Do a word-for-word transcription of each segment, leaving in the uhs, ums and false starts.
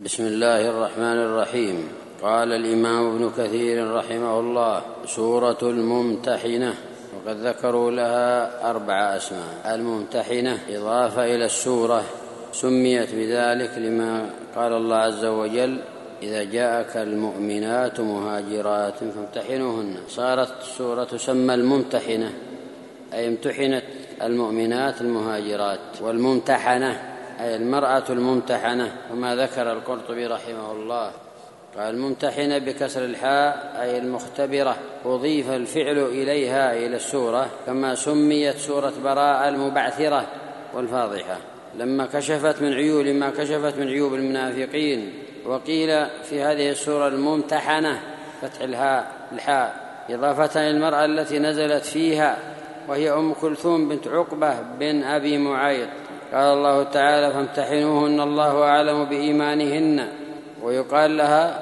بسم الله الرحمن الرحيم. قال الإمام ابن كثير رحمه الله: سورة الممتحنة، وقد ذكروا لها أربع أسماء. الممتحنة إضافة إلى السورة، سميت بذلك لما قال الله عز وجل: إذا جاءك المؤمنات مهاجرات فامتحنوهن. صارت السورة تسمى الممتحنة، أي امتحنت المؤمنات المهاجرات. والممتحنة أي المرأة الممتحنة، وما ذكر القرطبي رحمه الله قال: الممتحنة بكسر الحاء أي المختبرة، أضيف الفعل إليها إلى السورة، كما سميت سورة براءة المبعثرة والفاضحة لما كشفت من عيوب ما كشفت من عيوب المنافقين. وقيل في هذه السورة الممتحنة فتح الهاء الحاء إضافة للمرأة التي نزلت فيها، وهي أم كلثوم بنت عقبة بن أبي معيط. قال الله تعالى: فامتحنوهن الله أعلم بإيمانهن. ويقال لها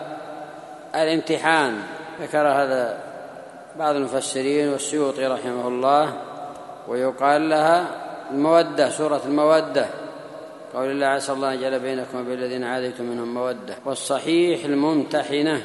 الامتحان، ذكر هذا بعض المفسرين والسيوطي رحمه الله. ويقال لها المودة، سورة المودة، قول الله: عسى الله أن يجعل بينكم وبين الذين عاديتم منهم مودة. والصحيح الممتحنة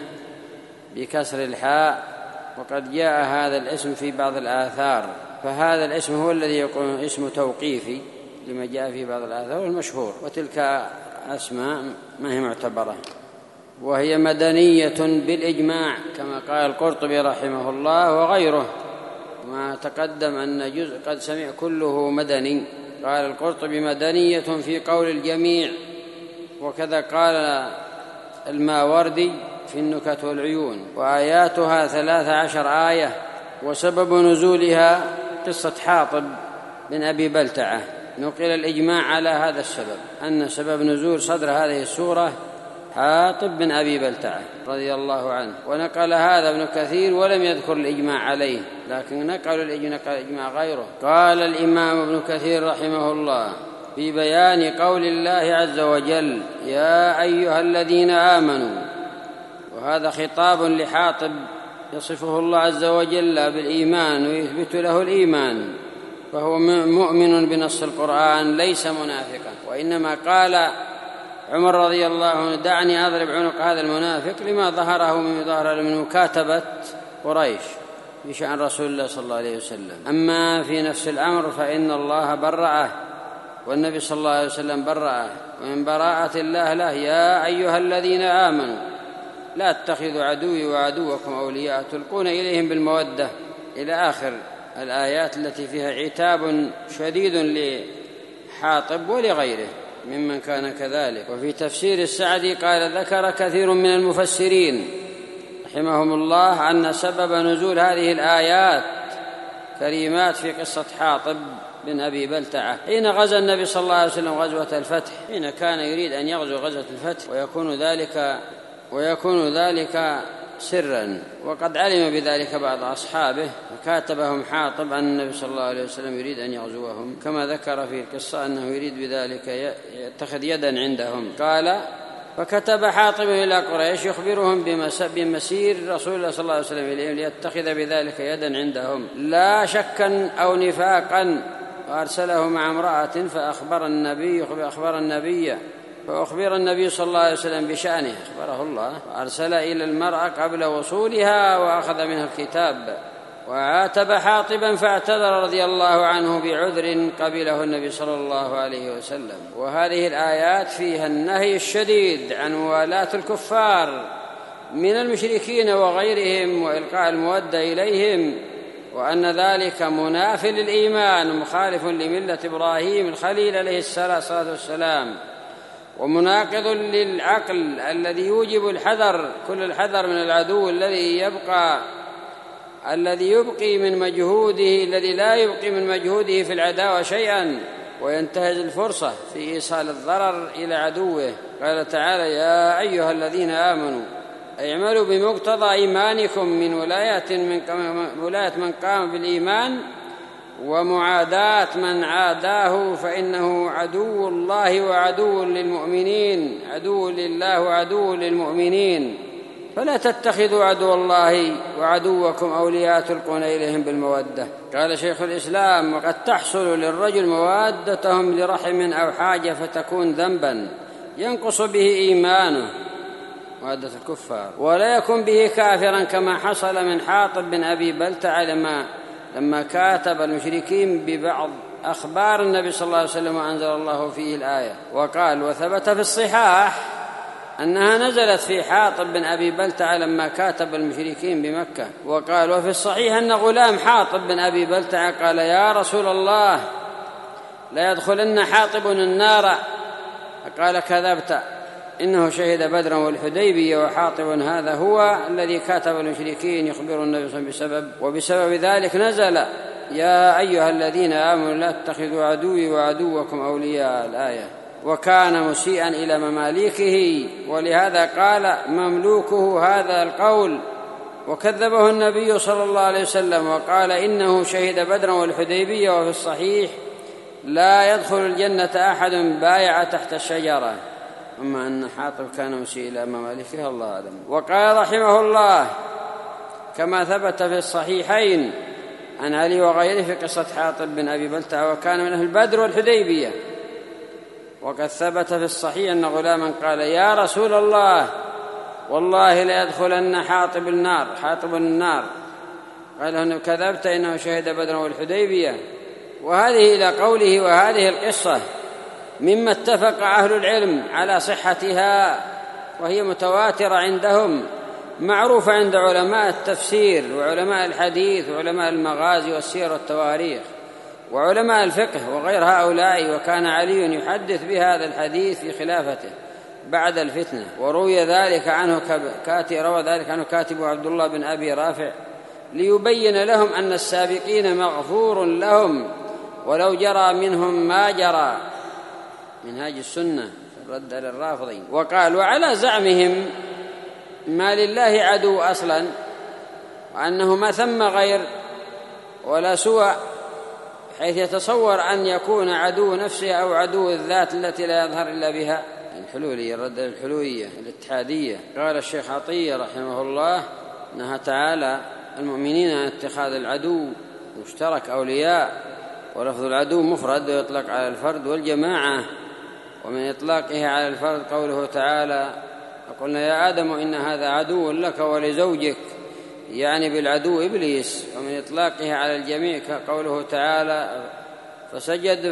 بكسر الحاء، وقد جاء هذا الاسم في بعض الآثار، فهذا الاسم هو الذي يكون اسم توقيفي لما جاء في بعض الآثار المشهور، وتلك أسماء ما هي معتبرة. وهي مدنية بالإجماع كما قال القرطبي رحمه الله وغيره، ما تقدم أن جزء قد سمع كله مدني. قال القرطبي: مدنية في قول الجميع. وكذا قال الماوردي في النكت والعيون. وآياتها ثلاث عشر آية. وسبب نزولها قصة حاطب بن أبي بلتعة، نقل الإجماع على هذا السبب، أن سبب نزول صدر هذه السورة حاطب بن أبي بلتعة رضي الله عنه. ونقل هذا ابن كثير ولم يذكر الإجماع عليه، لكن نقل الإجماع غيره. قال الإمام ابن كثير رحمه الله في بيان قول الله عز وجل: يا أيها الذين آمنوا، وهذا خطاب لحاطب يصفه الله عز وجل بالإيمان ويثبت له الإيمان، فهو مؤمن بنص القرآن ليس منافقا. وإنما قال عمر رضي الله عنه: دعني أضرب عنق هذا المنافق، لما ظهره من ظهر من مكاتبة قريش بشأن رسول الله صلى الله عليه وسلم. أما في نفس الأمر فإن الله برأه، والنبي صلى الله عليه وسلم برأه، ومن براءة الله له: يا أيها الذين آمنوا لا تتخذوا عدوي وعدوكم أولياء تلقون إليهم بالمودة، إلى آخر الآيات التي فيها عتاب شديد لحاطب ولغيره ممن كان كذلك. وفي تفسير السعدي قال: ذكر كثير من المفسرين رحمهم الله أن سبب نزول هذه الآيات كريمات في قصة حاطب بن أبي بلتعة حين غزا النبي صلى الله عليه وسلم غزوة الفتح، حين كان يريد أن يغزو غزوة الفتح، ويكون ذلك ويكون ذلك سرا، وقد علم بذلك بعض أصحابه فكاتبهم حاطب أن النبي صلى الله عليه وسلم يريد أن يغزوهم، كما ذكر في القصة أنه يريد بذلك يتخذ يدا عندهم. قال: فكتب حاطب إلى قريش يخبرهم بمسير رسول الله صلى الله عليه وسلم إليهم ليتخذ بذلك يدا عندهم لا شكا أو نفاقا. وأرسله مع امرأة فأخبر النبي أخبر النبي فأخبر النبي صلى الله عليه وسلم بشأنه، أخبره الله، وأرسل إلى المرأة قبل وصولها وأخذ منها الكتاب. وعاتب حاطبا فاعتذر رضي الله عنه بعذر قبله النبي صلى الله عليه وسلم. وهذه الآيات فيها النهي الشديد عن موالاة الكفار من المشركين وغيرهم وإلقاء المودة إليهم، وأن ذلك مناف للإيمان مخالف لملة إبراهيم الخليل عليه الصلاة والسلام، ومناقض للعقل الذي يوجب الحذر، كل الحذر من العدو الذي يبقى الذي يبقي من مجهوده الذي لا يبقي من مجهوده في العداوة شيئا، وينتهز الفرصة في إيصال الضرر إلى عدوه. قال تعالى: يا أيها الذين آمنوا اعملوا بمقتضى إيمانكم من ولاية من ولاية من قام بالإيمان ومعاداة من عاداه، فإنه عدو الله وعدو للمؤمنين، عدو لله وعدو للمؤمنين، فلا تتخذوا عدو الله وعدوكم أولياء تلقون إليهم بالمودة. قال شيخ الإسلام: وقد تحصل للرجل موادتهم لرحم أو حاجة فتكون ذنبا، ينقص به إيمانه وعدة الكفار، ولا يكون به كافرا كما حصل من حاطب بن أبي بلتعة لما لما كاتب المشركين ببعض أخبار النبي صلى الله عليه وسلم وأنزل الله فيه الآية. وقال: وثبت في الصحاح أنها نزلت في حاطب بن أبي بلتعة لما كاتب المشركين بمكة. وقال: وفي الصحيح أن غلام حاطب بن أبي بلتعة قال: يا رسول الله لا يدخلن حاطب النار. قال: كذبت، إنه شهد بدرا والحديبية، وحاطب هذا هو الذي كاتب المشركين يخبر النبي صلى الله عليه وسلم بسبب وبسبب ذلك نزل: يا أيها الذين آمنوا لا تتخذوا عدوي وعدوكم أولياء، الآية. وكان مسيئا إلى مماليكه، ولهذا قال مملوكه هذا القول، وكذبه النبي صلى الله عليه وسلم وقال: إنه شهد بدرا والحديبية. وفي الصحيح: لا يدخل الجنة أحد بايع تحت الشجرة. أما أن حاطب كان مسيء إلى ممالكه الله أعلم. وقال رحمه الله: كما ثبت في الصحيحين عن علي وغيره في قصة حاطب بن أبي بلتعة، وكان من أهل بدر والحديبية. وقد ثبت في الصحيح أن غلاما قال: يا رسول الله والله لا يدخلن حاطب النار حاطب النار. قال له: كذبت، إنه شهد بدر والحديبية. وهذه إلى قوله: وهذه القصة مما اتفق أهل العلم على صحتها، وهي متواترة عندهم، معروفة عند علماء التفسير وعلماء الحديث وعلماء المغازي والسير والتواريخ وعلماء الفقه وغير هؤلاء. وكان علي يحدث بهذا الحديث في خلافته بعد الفتنة، وروي ذلك عنه كاتب روى ذلك عنه كاتب عبد الله بن أبي رافع، ليبين لهم أن السابقين مغفور لهم ولو جرى منهم ما جرى. منهاج السنة رد للرافضين. وقال: وعلى زعمهم ما لله عدو أصلا، وأنه ما ثم غير ولا سوى، حيث يتصور أن يكون عدو نفسه أو عدو الذات التي لا يظهر إلا بها. الحلولية رد للحلولية الاتحادية. قال الشيخ عطية رحمه الله: نهى تعالى المؤمنين عن اتخاذ العدو مشترك أولياء، ولفظ العدو مفرد ويطلق على الفرد والجماعة، ومن إطلاقه على الفرد قوله تعالى: قلنا يا آدم إن هذا عدو لك ولزوجك، يعني بالعدو إبليس. ومن إطلاقه على الجميع قوله تعالى: فسجد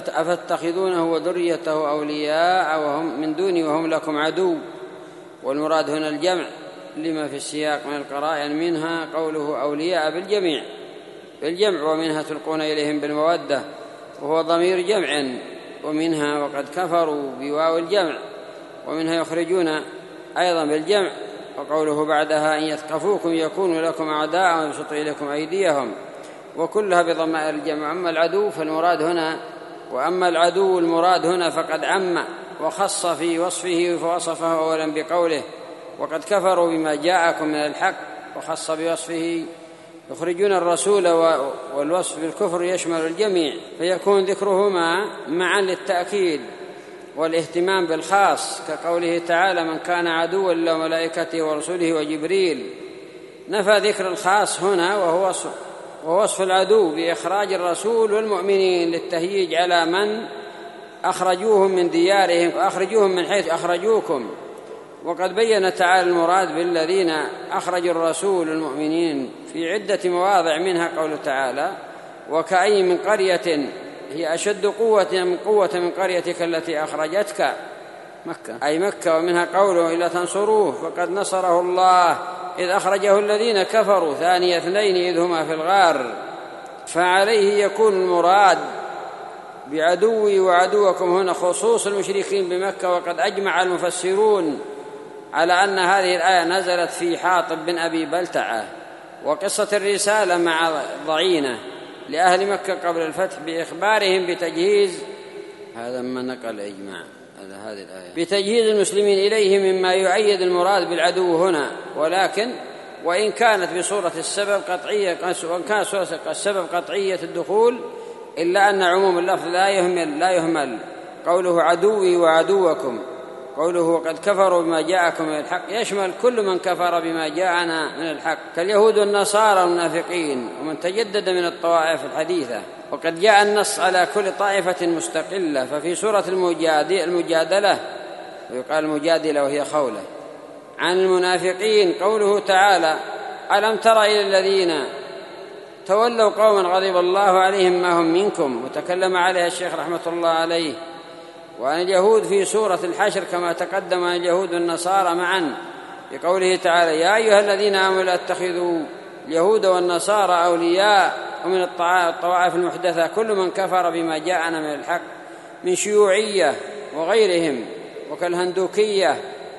أفتخذونه وذريته أولياء وهم من دوني وهم لكم عدو. والمراد هنا الجمع لما في السياق من القرائن، منها قوله أولياء بالجميع بالجمع، ومنها تلقون إليهم بالمودة وهو ضمير جمع، ومنها وقد كفروا بواو الجمع، ومنها يخرجون أيضا بالجمع، وقوله بعدها: إن يثقفوكم يكونوا لكم أعداء ويبسطوا إليكم أيديهم، وكلها بضمائر الجمع. أما العدو فالمراد هنا وأما العدو المراد هنا فقد عم وخص في وصفه، فوصفه أولا بقوله: وقد كفروا بما جاءكم من الحق، وخص بوصفه. يخرجون الرسول، والوصف بالكفر يشمل الجميع، فيكون ذكرهما معا للتأكيد والاهتمام بالخاص، كقوله تعالى: من كان عدوا لله وملائكته ورسوله وجبريل. نفى ذكر الخاص هنا وهو وصف, وهو وصف العدو بإخراج الرسول والمؤمنين للتهييج على من أخرجوهم من ديارهم وأخرجوهم من حيث أخرجوكم. وقد بين تعالى المراد بالذين أخرجوا الرسول والمؤمنين في عدة مواضع، منها قوله تعالى: وكأي من قرية هي أشد قوة من قوة من قريتك التي أخرجتك، مكة أي مكة. ومنها قوله: إلا تنصروه فقد نصره الله إذ أخرجه الذين كفروا ثاني اثنين إذ هما في الغار. فعليه يكون المراد بعدوي وعدوكم هنا خصوص المشركين بمكة. وقد أجمع المفسرون على أن هذه الآية نزلت في حاطب بن أبي بلتعة. وقصة الرسالة مع ضعينة لأهل مكة قبل الفتح بإخبارهم بتجهيز، هذا ما نقل إجماع على هذه الآية، بتجهيز المسلمين إليه مما يؤيد المراد بالعدو هنا. ولكن وإن كانت بصورة السبب قطعية، وإن كانت صورة السبب قطعية الدخول، إلا أن عموم اللفظ لا يهمل لا يهمل قوله عدوي وعدوكم. قوله وقد كفروا بما جاءكم من الحق يشمل كل من كفر بما جاءنا من الحق، كاليهود والنصارى والمنافقين ومن تجدد من الطوائف الحديثة. وقد جاء النص على كل طائفة مستقلة. ففي سورة المجادلة ويقال مجادلة وهي خولة. عن المنافقين قوله تعالى: ألم تر إلى الذين تولوا قوما غضب الله عليهم ما هم منكم، وتكلم عليها الشيخ رحمة الله عليه. وعن اليهود في سورة الحشر كما تقدم عن اليهود والنصارى معا بقوله تعالى: يا أيها الذين آمنوا لا تتخذوا اليهود والنصارى أولياء ومن الطوائف المحدثة كل من كفر بما جاءنا من الحق من شيوعية وغيرهم وكالهندوكية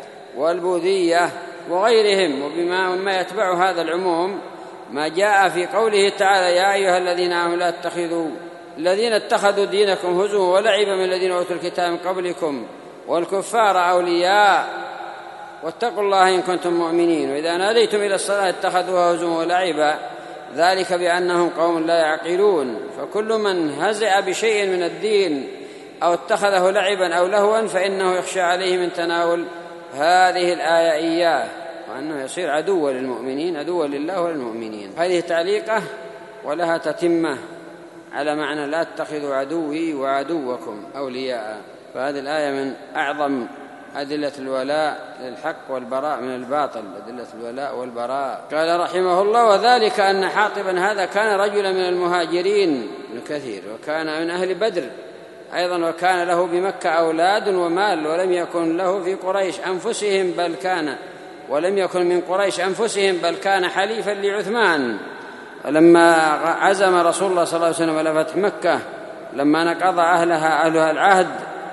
والبوذية وغيرهم، وبما ما يتبع هذا العموم ما جاء في قوله تعالى: يا أيها الذين آمنوا لا تتخذوا الذين اتخذوا دينكم هزوا ولعبا من الذين أوتوا الكتاب من قبلكم والكفار أولياء واتقوا الله إن كنتم مؤمنين، وإذا ناديتم إلى الصلاة اتخذوها هزوا ولعبا، ذلك بأنهم قوم لا يعقلون. فكل من هزأ بشيء من الدين أو اتخذه لعبا أو لهوا فإنه يخشى عليه من تناول هذه الآية إياه، وأنه يصير عدوا للمؤمنين، عدوا لله وللمؤمنين. هذه تعليقة ولها تتمة على معنى لا تتخذوا عدوي وعدوكم أولياء. فهذه الآية من أعظم أدلة الولاء للحق والبراء من الباطل، أدلة الولاء والبراء. قال رحمه الله: وذلك أن حاطبا هذا كان رجلا من المهاجرين ابن كثير، وكان من أهل بدر أيضا، وكان له بمكة أولاد ومال، ولم يكن له في قريش أنفسهم بل كان ولم يكن من قريش أنفسهم بل كان حليفا لعثمان. ولما عزم رسول الله صلى الله عليه وسلم على فتح مكة لما نقض أهلها أهلها العهد،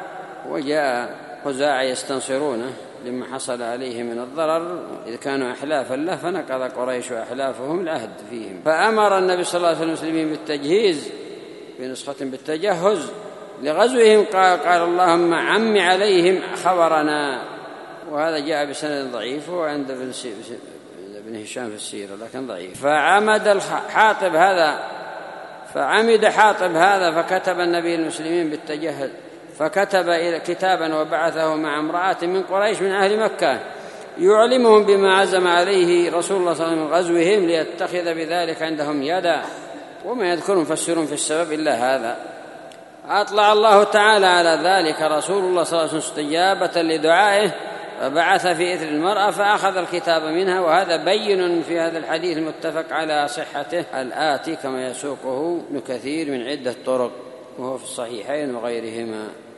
وجاء خزاعة يستنصرونه لما حصل عليه من الضرر إذ كانوا أحلافا له، فنقض قريش أحلافهم العهد فيهم. فأمر النبي صلى الله عليه وسلم المسلمين بالتجهيز، في نسخة بالتجهز لغزوهم. قال, قال اللهم عم عليهم خبرنا. وهذا جاء بسند ضعيف وعند ابن هشام في السيرة لكن ضعيف. فعمد حاطب هذا فعمد حاطب هذا فكتب النبي المسلمين بالتجهز، فكتب إلى كتابا وبعثه مع امرأة من قريش من أهل مكة يعلمهم بما عزم عليه رسول الله صلى الله عليه وسلم غزوهم ليتخذ بذلك عندهم يدا. وما يذكر مفسرون في السبب إلا هذا. أطلع الله تعالى على ذلك رسول الله صلى الله عليه وسلم استجابة لدعائه، فبعث في إثر المرأة فأخذ الكتاب منها. وهذا بين في هذا الحديث المتفق على صحته الآتي كما يسوقه ابن كثير من عدة طرق، وهو في الصحيحين وغيرهما.